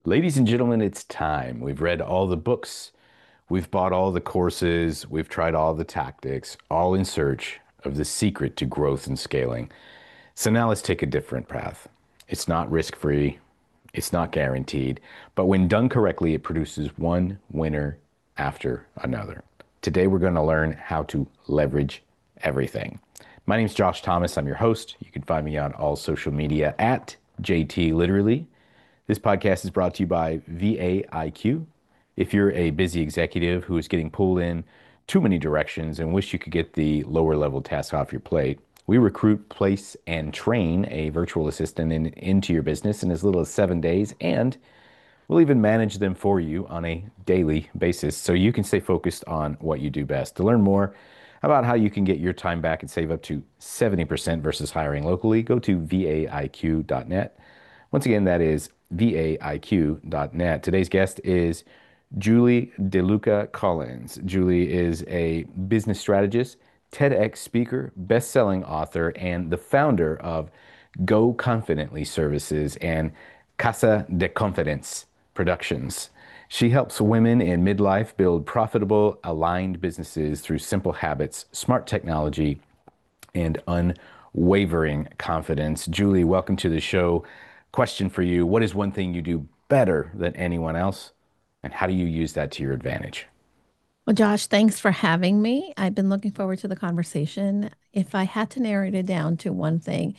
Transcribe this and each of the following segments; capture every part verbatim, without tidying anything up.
Ladies and gentlemen, it's time. We've read all the books, we've bought all the courses, we've tried all the tactics, all in search of the secret to growth and scaling. So now let's take a different path. It's not risk-free, it's not guaranteed, but when done correctly, it produces one winner after another. Today, we're going to learn how to leverage everything. My name is Josh Thomas. I'm your host. You can find me on all social media at J T Literally. This podcast is brought to you by V A I Q. If you're a busy executive who is getting pulled in too many directions and wish you could get the lower level tasks off your plate, we recruit, place, and train a virtual assistant in, into your business in as little as seven days, and we'll even manage them for you on a daily basis so you can stay focused on what you do best. To learn more about how you can get your time back and save up to seventy percent versus hiring locally, go to V A I Q dot net. Once again, that is V A I Q dot net. Today's guest is Julie DeLuca Collins. Julie is a business strategist, TEDx speaker, best-selling author, and the founder of Go Confidently Services and Casa de Confidence Productions. She helps women in midlife build profitable, aligned businesses through simple habits, smart technology, and unwavering confidence. Julie, welcome to the show. Question for you. What is one thing you do better than anyone else? And how do you use that to your advantage? Well, Josh, thanks for having me. I've been looking forward to the conversation. If I had to narrow it down to one thing,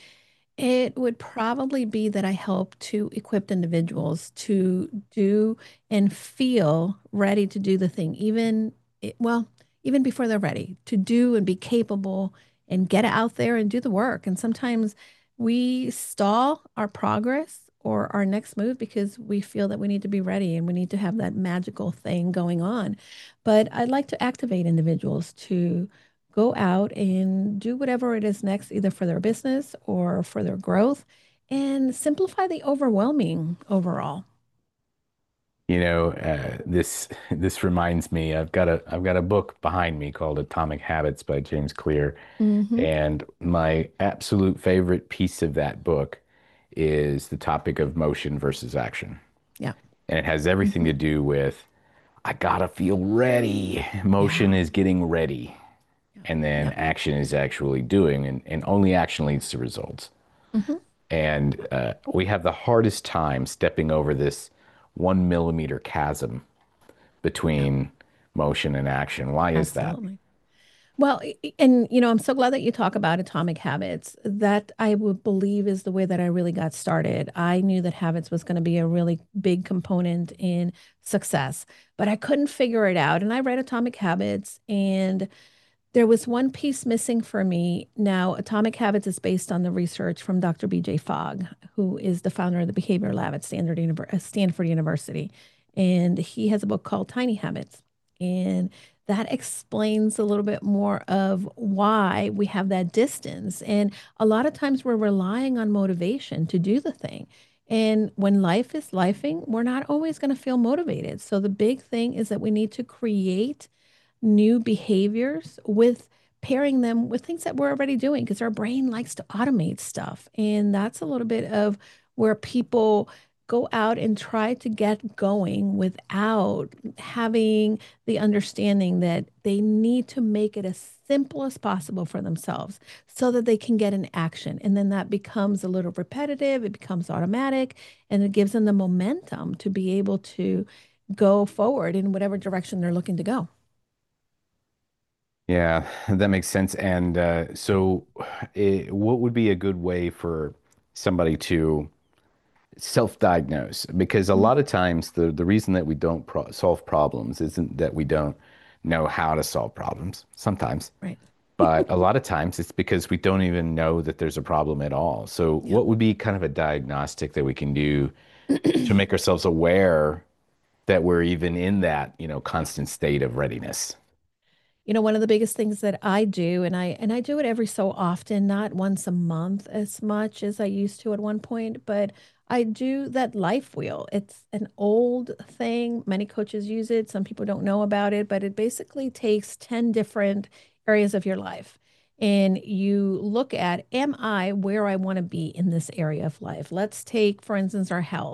it would probably be that I help to equip individuals to do and feel ready to do the thing, even, it- well, even before they're ready, to do and be capable and get out there and do the work. And sometimes we stall our progress or our next move because we feel that we need to be ready and we need to have that magical thing going on. But I'd like to activate individuals to go out and do whatever it is next, either for their business or for their growth, and simplify the overwhelming overall. You know, uh, this this reminds me. I've got a I've got a book behind me called Atomic Habits by James Clear, Hmm. and my absolute favorite piece of that book is the topic of motion versus action. Yeah. And it has everything Hmm. to do with I gotta feel ready. Motion Yeah. is getting ready. Yeah. And then Yep. action is actually doing, and, and only action leads to results. Hmm. And uh, we have the hardest time stepping over this one millimeter chasm Yeah. between motion and action. Why is that? Absolutely. Well, i- i- and you know, I'm so glad that you talk about atomic habits. That I would believe is the way that I really got started. I knew that habits was going to be a really big component in success, but I couldn't figure it out. And I read Atomic Habits, and there was one piece missing for me. Now, Atomic Habits is based on the research from Doctor B J. Fogg, who is the founder of the Behavior Lab at Stanford, Univer- uh, Stanford University. And he has a book called Tiny Habits. And that explains a little bit more of why we have that distance. And a lot of times we're relying on motivation to do the thing. And when life is lifing, we're not always going to feel motivated. So the big thing is that we need to create new behaviors with pairing them with things that we're already doing because our brain likes to automate stuff. And that's a little bit of where people go out and try to get going without having the understanding that they need to make it as simple as possible for themselves so that they can get an action. And then that becomes a little repetitive, it becomes automatic, and it gives them the momentum to be able to go forward in whatever direction they're looking to go. Yeah, that makes sense. And uh, so, eh, what would be a good way for somebody to self-diagnose? Because a Mm. lot of times the the reason that we don't pro solve problems isn't that we don't know how to solve problems. Sometimes, Right. but a lot of times it's because we don't even know that there's a problem at all. So, Yeah. what would be kind of a diagnostic that we can do to make ourselves aware that we're even in that, you know, constant state of readiness? You know, one of the biggest things that I do, and I and I do it every so often, not once a month as much as I used to at one point, but I do that life wheel. It's an old thing. Many coaches use it. Some people don't know about it, but it basically takes ten different areas of your life. And you look at, am I where I want to be in this area of life? Let's take, for instance, our health.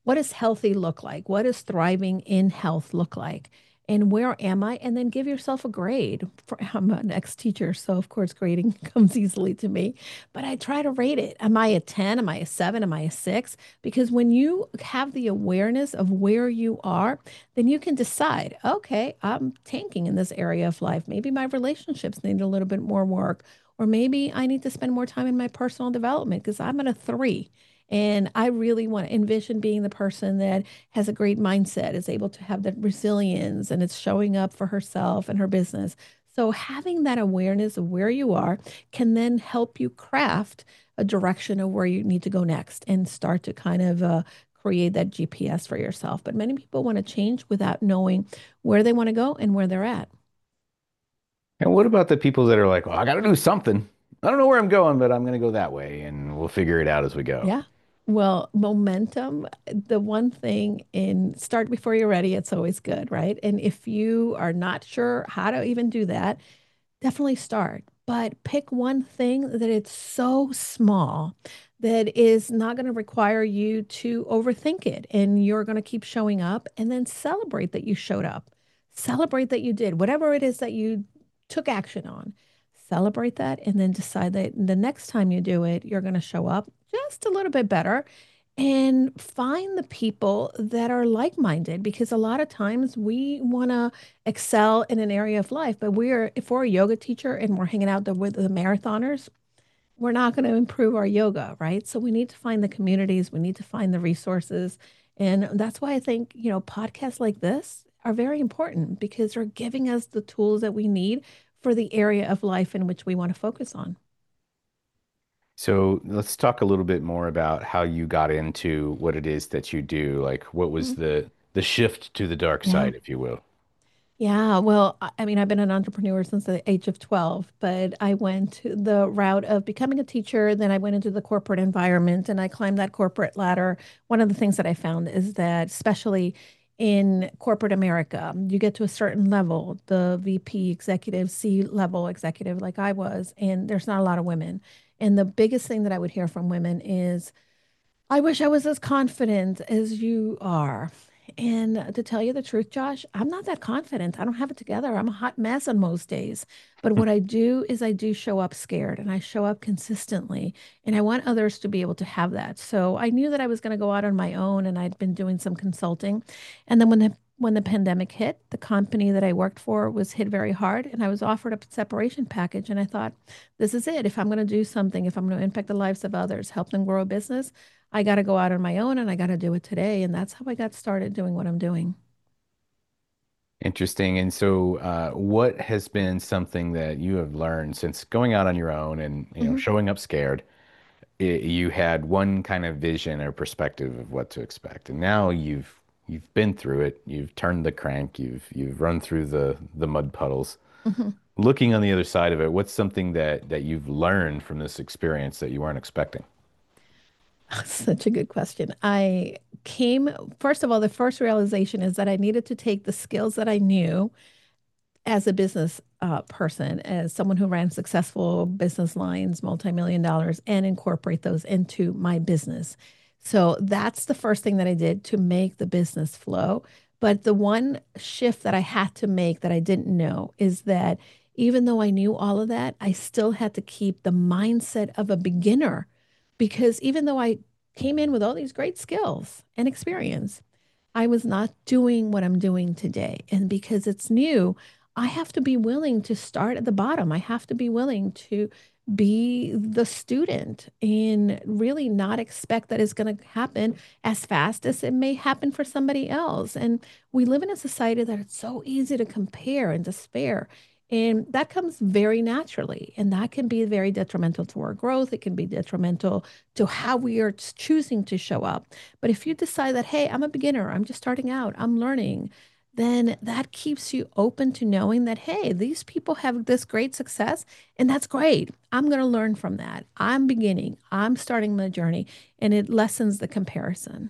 What does healthy look like? What does thriving in health look like? And where am I? And then give yourself a grade. For, I'm an ex-teacher, so of course grading comes easily to me. But I try to rate it. Am I a ten? Am I a seven? Am I a six? Because when you have the awareness of where you are, then you can decide, okay, I'm tanking in this area of life. Maybe my relationships need a little bit more work. Or maybe I need to spend more time in my personal development because I'm at a three. And I really want to envision being the person that has a great mindset, is able to have that resilience, and it's showing up for herself and her business. So, having that awareness of where you are can then help you craft a direction of where you need to go next and start to kind of uh, create that G P S for yourself. But many people want to change without knowing where they want to go and where they're at. And what about the people that are like, well, I got to do something. I don't know where I'm going, but I'm going to go that way and we'll figure it out as we go. Yeah. Well, momentum, the one thing in start before you're ready, it's always good, right? And if you are not sure how to even do that, definitely start. But pick one thing that it's so small that is not going to require you to overthink it. And you're going to keep showing up and then celebrate that you showed up. Celebrate that you did whatever it is that you took action on. Celebrate that and then decide that the next time you do it, you're going to show up just a little bit better and find the people that are like-minded, because a lot of times we want to excel in an area of life, but we're if we're a yoga teacher and we're hanging out there with the marathoners, we're not going to improve our yoga, right? So we need to find the communities, we need to find the resources. And that's why I think, you know, podcasts like this are very important because they're giving us the tools that we need for the area of life in which we want to focus on. So let's talk a little bit more about how you got into what it is that you do. Like, what was Mhm. the the shift to the dark Yeah. side, if you will? Yeah, well, I I mean, I've been an entrepreneur since the age of twelve, but I went the route of becoming a teacher. Then I went into the corporate environment and I climbed that corporate ladder. One of the things that I found is that, especially in corporate America, you get to a certain level, the V P executive, C level executive, like I was, and there's not a lot of women. And the biggest thing that I would hear from women is, I wish I was as confident as you are. And to tell you the truth, Josh, I'm not that confident. I don't have it together. I'm a hot mess on most days. But what I do is I do show up scared and I show up consistently. And I want others to be able to have that. So I knew that I was going to go out on my own, and I'd been doing some consulting. And then when the when the pandemic hit, the company that I worked for was hit very hard, and I was offered a separation package. And I thought, this is it. If I'm going to do something, if I'm going to impact the lives of others, help them grow a business, I got to go out on my own and I got to do it today. And that's how I got started doing what I'm doing. Interesting. And so, uh, what has been something that you have learned since going out on your own and, you know, Mhm. showing up scared? I you had one kind of vision or perspective of what to expect, and now you've you've been through it. You've turned the crank. You've you've run through the the mud puddles. Mhm. Looking on the other side of it, what's something that that you've learned from this experience that you weren't expecting? Such a good question. I came, first of all, the first realization is that I needed to take the skills that I knew as a business uh, person, as someone who ran successful business lines, multi-million dollars, and incorporate those into my business. So that's the first thing that I did to make the business flow. But the one shift that I had to make that I didn't know is that even though I knew all of that, I still had to keep the mindset of a beginner, because even though I came in with all these great skills and experience, I was not doing what I'm doing today. And because it's new, I have to be willing to start at the bottom. I have to be willing to be the student and really not expect that it's going to happen as fast as it may happen for somebody else. And we live in a society that it's so easy to compare and despair. And that comes very naturally. And that can be very detrimental to our growth. It can be detrimental to how we are choosing to show up. But if you decide that, hey, I'm a beginner, I'm just starting out, I'm learning, then that keeps you open to knowing that, hey, these people have this great success, and that's great. I'm going to learn from that. I'm beginning, I'm starting my journey, and it lessens the comparison.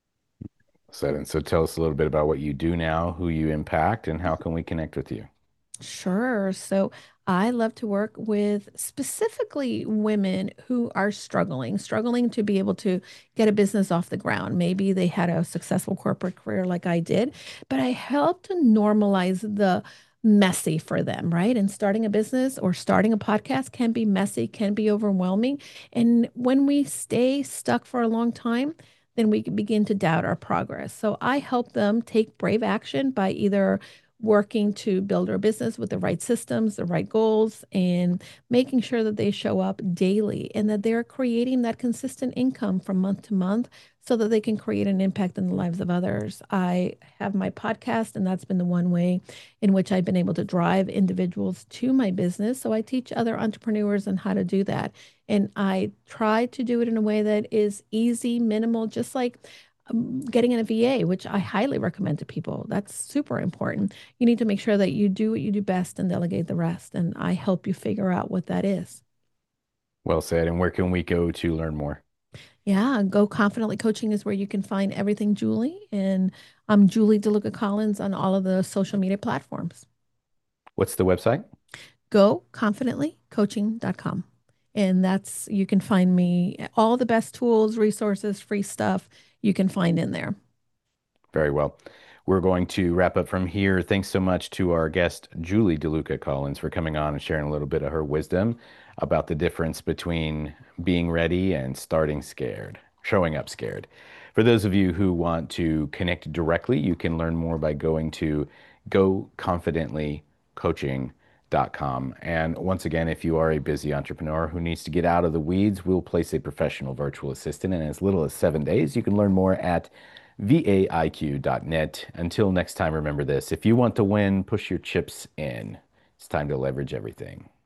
So, and so tell us a little bit about what you do now, who you impact, and how can we connect with you? Sure. So I love to work with specifically women who are struggling, struggling to be able to get a business off the ground. Maybe they had a successful corporate career like I did, but I help to normalize the messy for them, right? And starting a business or starting a podcast can be messy, can be overwhelming. And when we stay stuck for a long time, then we begin to doubt our progress. So I help them take brave action by either working to build our business with the right systems, the right goals, and making sure that they show up daily and that they're creating that consistent income from month to month so that they can create an impact in the lives of others. I have my podcast, and that's been the one way in which I've been able to drive individuals to my business. So I teach other entrepreneurs on how to do that. And I try to do it in a way that is easy, minimal, just like um, getting in a V A, which I highly recommend to people. That's super important. You need to make sure that you do what you do best and delegate the rest. And I help you figure out what that is. Well said. And where can we go to learn more? Yeah, Go Confidently Coaching is where you can find everything Julie. And I'm Julie DeLuca Collins on all of the social media platforms. What's the website? go confidently coaching dot com. And that's, you can find me, all the best tools, resources, free stuff you can find in there. Very well. We're going to wrap up from here. Thanks so much to our guest, Julie DeLuca Collins, for coming on and sharing a little bit of her wisdom about the difference between being ready and starting scared, showing up scared. For those of you who want to connect directly, you can learn more by going to go confidently coaching dot com. And once again, if you are a busy entrepreneur who needs to get out of the weeds, we'll place a professional virtual assistant in as little as seven days. You can learn more at V A I Q dot net. Until next time, remember this. If you want to win, push your chips in. It's time to leverage everything.